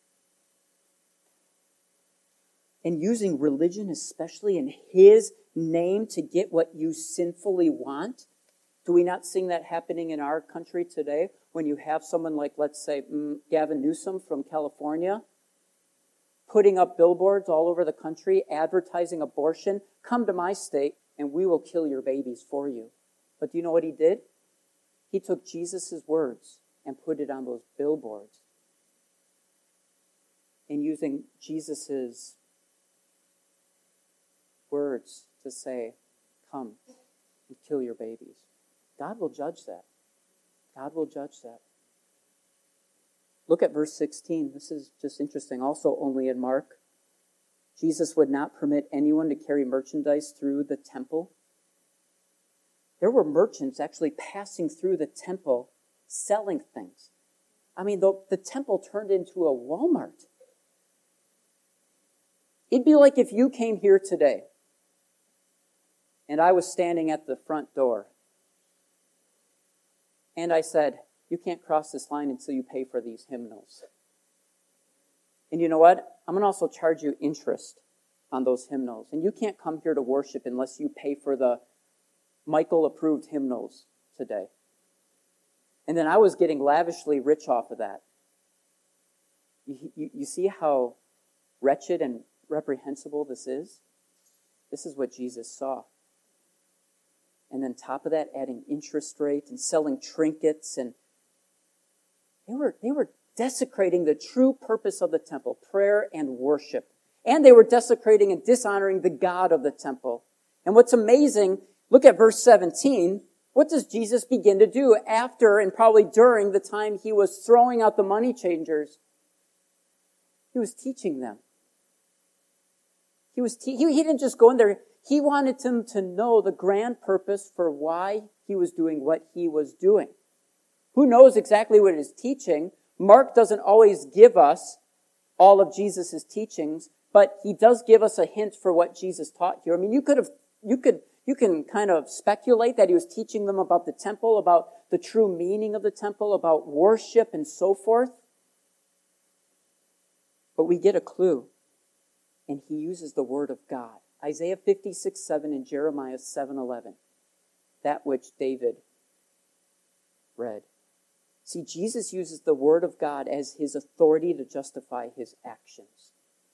And using religion, especially in his name, to get what you sinfully want. Do we not see that happening in our country today? When you have someone like, let's say, Gavin Newsom from California, putting up billboards all over the country, advertising abortion. Come to my state. and we will kill your babies for you. But do you know what he did? He took Jesus' words and put it on those billboards. And using Jesus' words to say, come and kill your babies. God will judge that. God will judge that. Look at verse sixteen. This is just interesting. Also only in Mark. Jesus would not permit anyone to carry merchandise through the temple. There were merchants actually passing through the temple selling things. I mean, the, the temple turned into a Walmart. It'd be like if you came here today and I was standing at the front door and I said, you can't cross this line until you pay for these hymnals. And you know what? I'm going to also charge you interest on those hymnals. And you can't come here to worship unless you pay for the Michael-approved hymnals today. And then I was getting lavishly rich off of that. You, you, you see how wretched and reprehensible this is? This is what Jesus saw. And then top of that, adding interest rate and selling trinkets. And they were, they were desecrating the true purpose of the temple, prayer and worship. And they were desecrating and dishonoring the God of the temple. And what's amazing, look at verse seventeen. What does Jesus begin to do after and probably during the time he was throwing out the money changers? He was teaching them. He was te- he, he didn't just go in there. He wanted them to know the grand purpose for why he was doing what he was doing. Who knows exactly what he's teaching? Mark doesn't always give us all of Jesus' teachings, but he does give us a hint for what Jesus taught here. I mean, you could have, you could, you can kind of speculate that he was teaching them about the temple, about the true meaning of the temple, about worship and so forth. But we get a clue, and he uses the word of God. Isaiah fifty-six seven and Jeremiah seven eleven. That which David read. See, Jesus uses the word of God as his authority to justify his actions.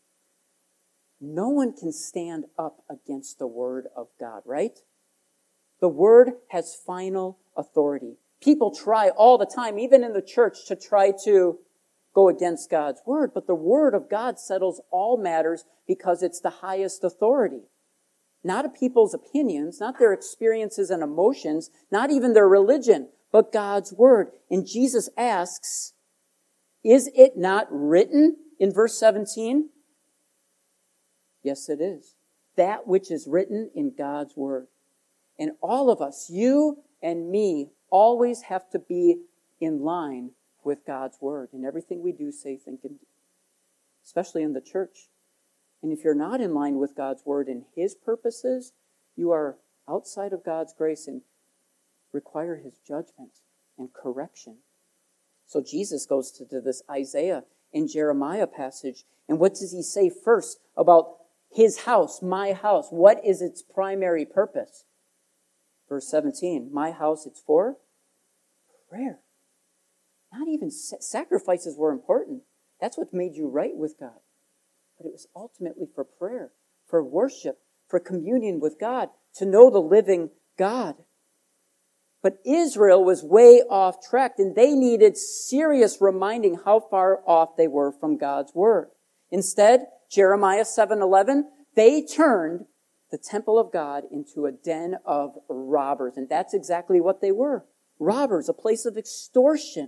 No one can stand up against the word of God, right? The word has final authority. People try all the time, even in the church, to try to go against God's word. But the word of God settles all matters because it's the highest authority. Not of people's opinions, not their experiences and emotions, not even their religion, but God's word. And Jesus asks, is it not written in verse seventeen? Yes, it is. That which is written in God's word. And all of us, you and me, always have to be in line with God's word in everything we do, say, think, and do, especially in the church. And if you're not in line with God's word and his purposes, you are outside of God's grace and require his judgment and correction. So Jesus goes to, to this Isaiah and Jeremiah passage. And what does he say first about his house, my house? What is its primary purpose? Verse seventeen, my house, it's for prayer. Not even sacrifices were important. That's what made you right with God. But it was ultimately for prayer, for worship, for communion with God, to know the living God. But Israel was way off track, and they needed serious reminding how far off they were from God's word. Instead, Jeremiah seven eleven, they turned the temple of God into a den of robbers. And that's exactly what they were. Robbers, a place of extortion.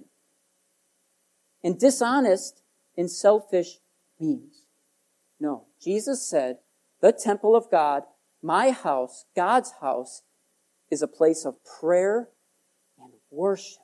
And dishonest and selfish means. No, Jesus said, the temple of God, my house, God's house, is a place of prayer and worship.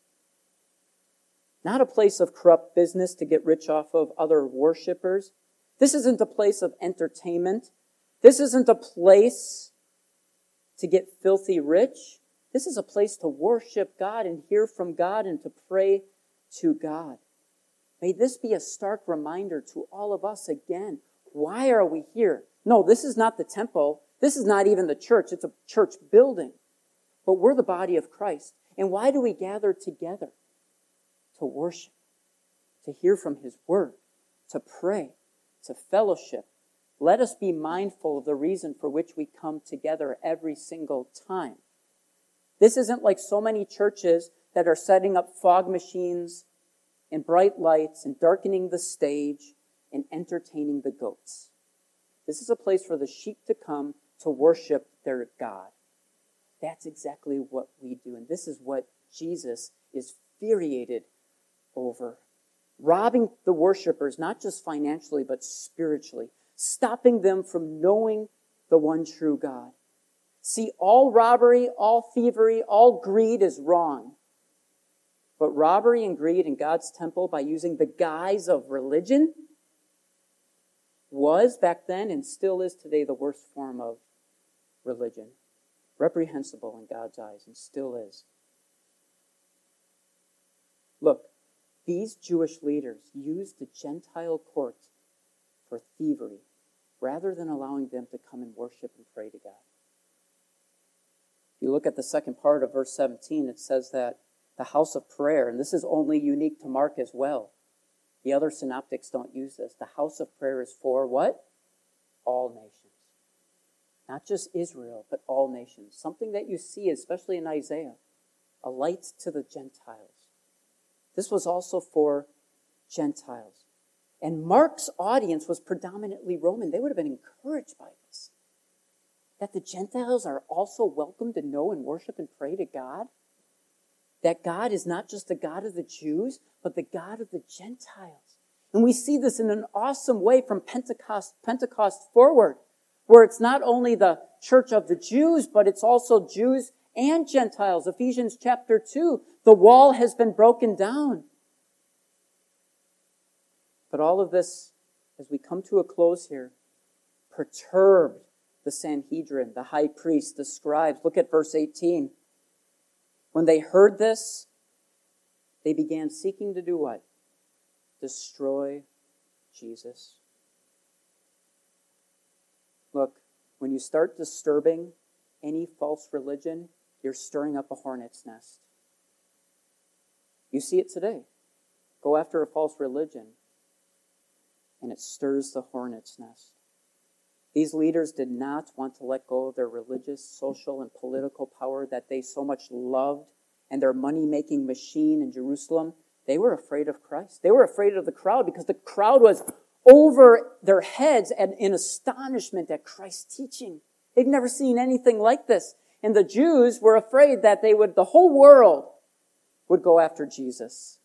Not a place of corrupt business to get rich off of other worshipers. This isn't a place of entertainment. This isn't a place to get filthy rich. This is a place to worship God and hear from God and to pray to God. May this be a stark reminder to all of us again. Why are we here? No, this is not the temple. This is not even the church. It's a church building. But we're the body of Christ. And why do we gather together? To worship, to hear from his word, to pray, to fellowship, let us be mindful of the reason for which we come together every single time. This isn't like so many churches that are setting up fog machines and bright lights and darkening the stage and entertaining the goats. This is a place for the sheep to come to worship their God. That's exactly what we do. And this is what Jesus is infuriated over. Robbing the worshipers, not just financially, but spiritually. Stopping them from knowing the one true God. See, all robbery, all thievery, all greed is wrong. But robbery and greed in God's temple by using the guise of religion was back then and still is today the worst form of religion. Reprehensible in God's eyes and still is. Look, these Jewish leaders used the Gentile court for thievery rather than allowing them to come and worship and pray to God. If you look at the second part of verse seventeen, it says that the house of prayer, and this is only unique to Mark as well. The other synoptics don't use this. The house of prayer is for what? All nations. Not just Israel, but all nations. Something that you see, especially in Isaiah, a light to the Gentiles. This was also for Gentiles. And Mark's audience was predominantly Roman. They would have been encouraged by this. That the Gentiles are also welcome to know and worship and pray to God. That God is not just the God of the Jews, but the God of the Gentiles. And we see this in an awesome way from Pentecost, Pentecost forward, where it's not only the church of the Jews, but it's also Jews and Gentiles. Ephesians chapter two, the wall has been broken down. But all of this, as we come to a close here, perturbed the Sanhedrin, the high priests, the scribes. Look at verse eighteen. When they heard this, they began seeking to do what? Destroy Jesus. Look, when you start disturbing any false religion, you're stirring up a hornet's nest. You see it today. Go after a false religion, and it stirs the hornet's nest. These leaders did not want to let go of their religious, social, and political power that they so much loved and their money-making machine in Jerusalem. They were afraid of Christ. They were afraid of the crowd because the crowd was over their heads and in astonishment at Christ's teaching. They'd never seen anything like this. And the Jews were afraid that they would, the whole world would go after Jesus.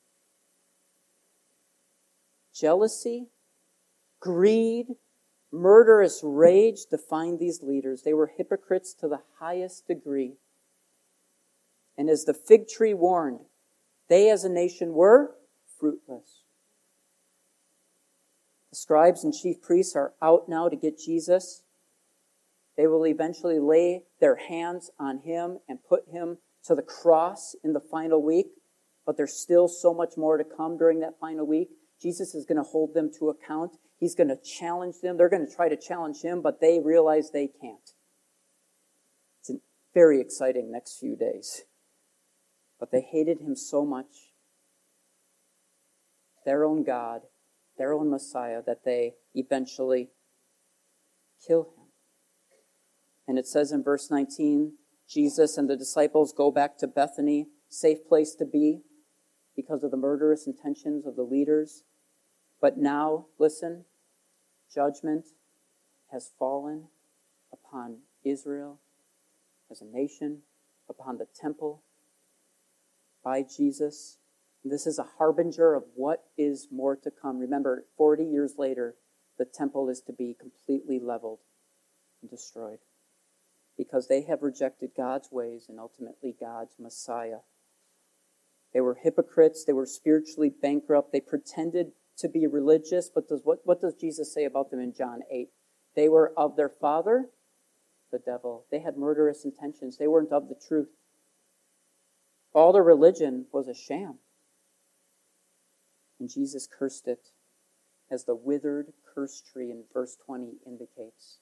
Jealousy, greed, murderous rage defined these leaders. They were hypocrites to the highest degree. And as the fig tree warned, they as a nation were fruitless. The scribes and chief priests are out now to get Jesus. They will eventually lay their hands on him and put him to the cross in the final week. But there's still so much more to come during that final week. Jesus is going to hold them to account. He's going to challenge them. They're going to try to challenge him, but they realize they can't. It's a very exciting next few days. But they hated him so much, their own God, their own Messiah, that they eventually kill him. And it says in verse nineteen, Jesus and the disciples go back to Bethany, safe place to be because of the murderous intentions of the leaders. But now, listen, judgment has fallen upon Israel as a nation, upon the temple, by Jesus. And this is a harbinger of what is more to come. Remember, forty years later, the temple is to be completely leveled and destroyed because they have rejected God's ways and ultimately God's Messiah. They were hypocrites. They were spiritually bankrupt. They pretended to be religious, but does, what, what does Jesus say about them in John eight? They were of their father, the devil. They had murderous intentions. They weren't of the truth. All their religion was a sham. And Jesus cursed it, as the withered, cursed tree in verse twenty indicates.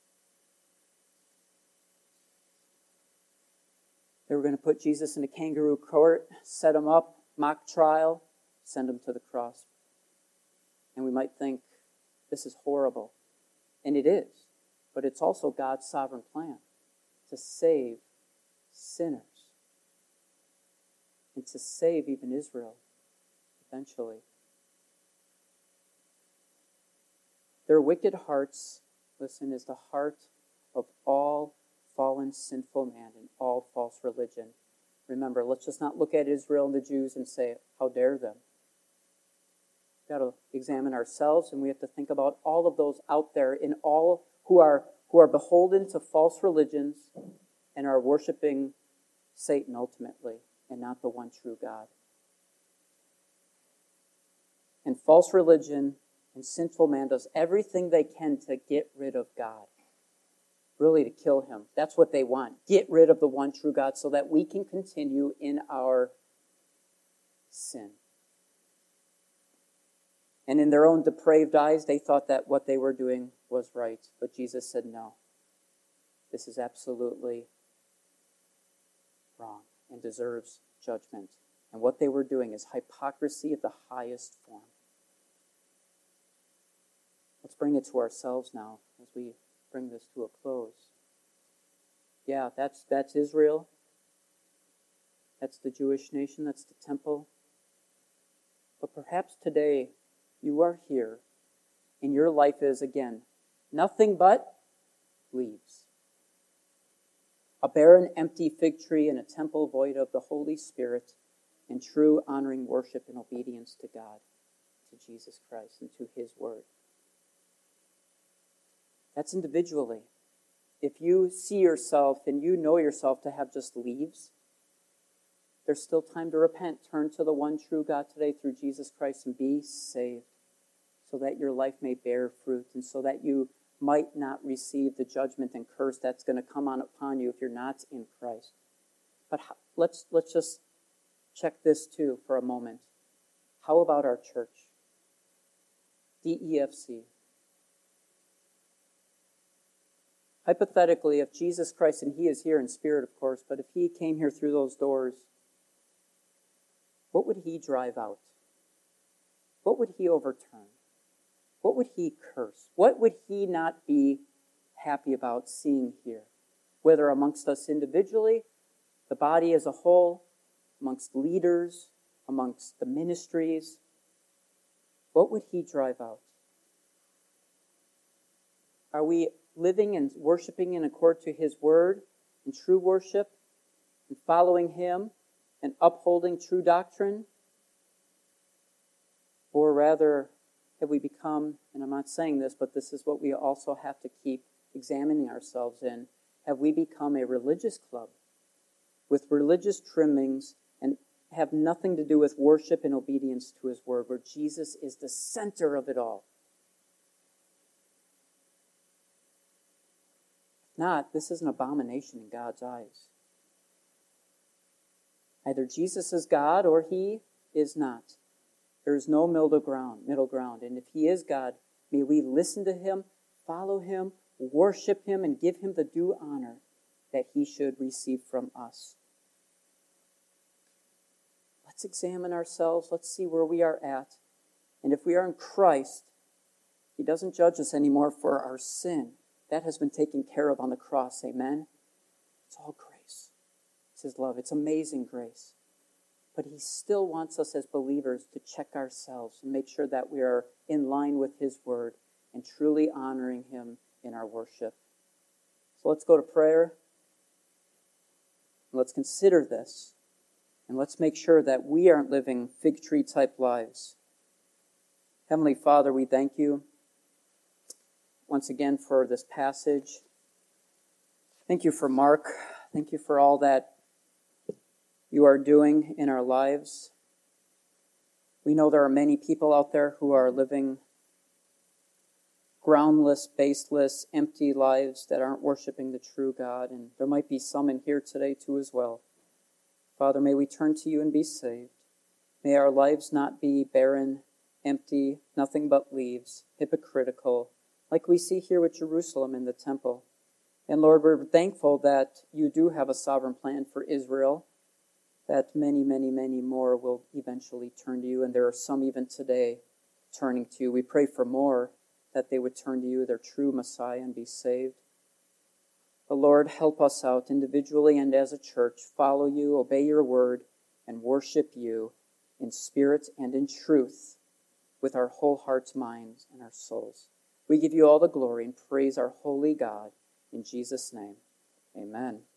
They were going to put Jesus in a kangaroo court, set him up, mock trial, send him to the cross. And we might think, this is horrible. And it is. But it's also God's sovereign plan to save sinners. And to save even Israel eventually. Their wicked hearts, listen, is the heart of all fallen, sinful man and all false religion. Remember, let's just not look at Israel and the Jews and say, how dare them? We've got to examine ourselves, and we have to think about all of those out there in all who are who are beholden to false religions and are worshiping Satan ultimately, and not the one true God. And false religion and sinful man does everything they can to get rid of God. Really to kill him. That's what they want. Get rid of the one true God so that we can continue in our sin. And in their own depraved eyes, they thought that what they were doing was right. But Jesus said, no. This is absolutely wrong and deserves judgment. And what they were doing is hypocrisy of the highest form. Let's bring it to ourselves now as we bring this to a close. Yeah, that's that's Israel. That's the Jewish nation. That's the temple. But perhaps today you are here and your life is, again, nothing but leaves. A barren, empty fig tree in a temple void of the Holy Spirit and true honoring worship and obedience to God, to Jesus Christ, and to His Word. That's individually. If you see yourself and you know yourself to have just leaves, there's still time to repent. Turn to the one true God today through Jesus Christ and be saved so that your life may bear fruit and so that you might not receive the judgment and curse that's going to come on upon you if you're not in Christ. But let's, let's just check this too for a moment. How about our church? D E F C. Hypothetically, if Jesus Christ, and He is here in spirit, of course, but if He came here through those doors, what would He drive out? What would He overturn? What would He curse? What would He not be happy about seeing here? Whether amongst us individually, the body as a whole, amongst leaders, amongst the ministries, what would He drive out? Are we living and worshiping in accord to His Word and true worship and following Him and upholding true doctrine? Or rather, have we become, and I'm not saying this, but this is what we also have to keep examining ourselves in, have we become a religious club with religious trimmings and have nothing to do with worship and obedience to His Word, where Jesus is the center of it all? Not, this is an abomination in God's eyes. Either Jesus is God or He is not. There is no middle ground, middle ground. And if He is God, may we listen to Him, follow Him, worship Him, and give Him the due honor that He should receive from us. Let's examine ourselves. Let's see where we are at. And if we are in Christ, He doesn't judge us anymore for our sin. That has been taken care of on the cross. Amen? It's all grace. It's His love. It's amazing grace. But He still wants us as believers to check ourselves and make sure that we are in line with His Word and truly honoring Him in our worship. So let's go to prayer. Let's consider this. And let's make sure that we aren't living fig tree type lives. Heavenly Father, we thank You once again for this passage. Thank You for Mark. Thank You for all that You are doing in our lives. We know there are many people out there who are living groundless, baseless, empty lives that aren't worshiping the true God. And there might be some in here today too as well. Father, may we turn to You and be saved. May our lives not be barren, empty, nothing but leaves, hypocritical, like we see here with Jerusalem in the temple. And Lord, we're thankful that You do have a sovereign plan for Israel, that many, many, many more will eventually turn to You, and there are some even today turning to You. We pray for more that they would turn to you, their true Messiah, and be saved. But Lord, help us out individually and as a church, follow you, obey your word, and worship you in spirit and in truth with our whole hearts, minds, and our souls. We give you all the glory and praise our holy God. In Jesus' name, amen.